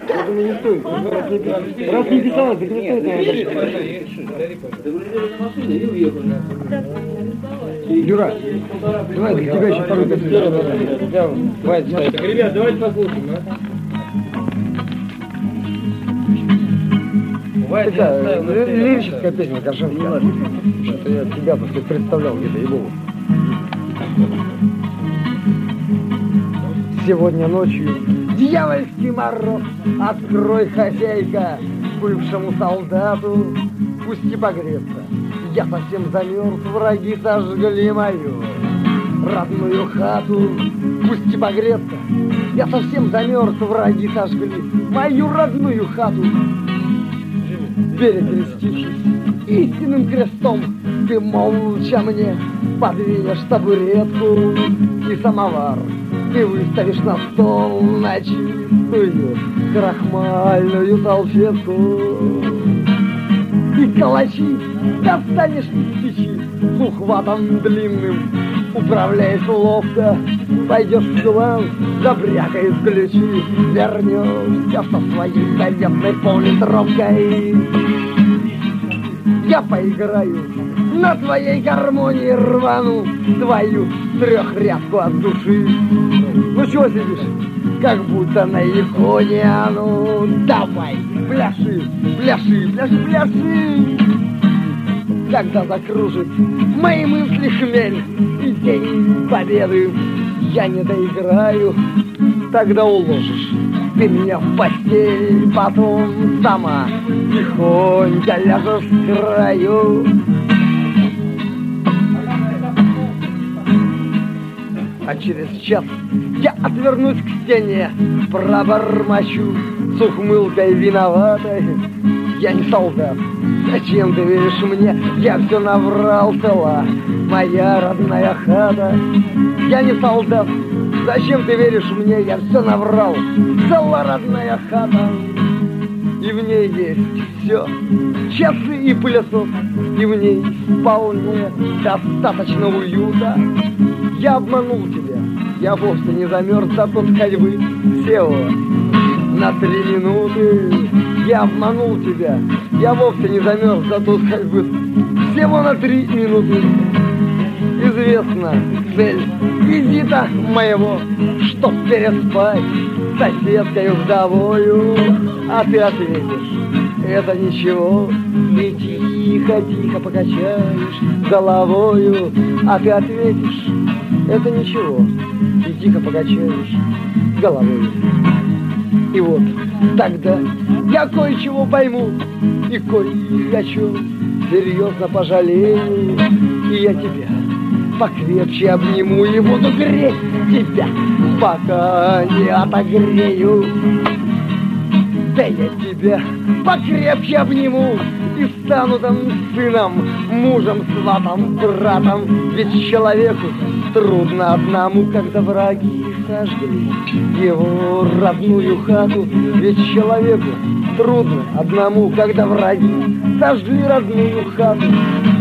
Я думаю, не стоит. Раз не писалось, так не стоит, наверное. Юра, давай, для тебя еще пару копеек. Так, ребят, давайте послушаем, а? Такая лирическая песня Коршунская. Что-то я тебя просто представлял где-то, ей-богу. Сегодня ночью дьявольский мороз. Открой, хозяйка, бывшему солдату, пусти погреться. Я совсем замерз, враги сожгли мою родную хату. Пусти погреться. Я совсем замерз, враги сожгли мою родную хату. Перекрестившись истинным крестом, ты молча мне подвинешь табуретку и самовар. Ты выставишь на стол на чистую крахмальную салфетку. И калачи достанешь из печи с ухватом длинным. Управляешь ловко, пойдешь в клан, забрякаешь ключи, вернешься со своей газетной поллитровкой. Я поиграю на твоей гармонии, рвану твою трехрядку от души. Ну чего сидишь, как будто на иконе, а ну давай, пляши, пляши, пляши, пляши. Когда закружит мои мысли хмель и день победы я не доиграю, тогда уложишь ты меня в постель, потом сама тихонько ляжешь с краю. А через час я отвернусь к стене, пробормочу с ухмылкой виноватой. Я не солдат, зачем ты веришь мне? Я все наврал, цела моя родная хата. Я не солдат, зачем ты веришь мне? Я все наврал, цела родная хата. И в ней есть все, часы и пылесос, и в ней вполне достаточно уюта. Я обманул тебя, я вовсе не замерз, зато с ходьбы всего на 3 минуты. Я обманул тебя, я вовсе не замерз, зато с ходьбы всего на 3 минуты. Известна цель визита моего, чтоб переспать с соседкой вдовою. А ты ответишь, это ничего, и тихо-тихо покачаешь головою. А ты ответишь, это ничего, и тихо покачаешь головою. И вот тогда я кое-чего пойму и кое о чем серьезно пожалею. И я тебя покрепче обниму и буду греть тебя, пока не отогрею. Да я тебя покрепче обниму и стану там сыном, мужем, сватом, братом. Ведь человеку трудно одному, когда враги сожгли его родную хату. Ведь человеку трудно одному, когда враги сожгли родную хату.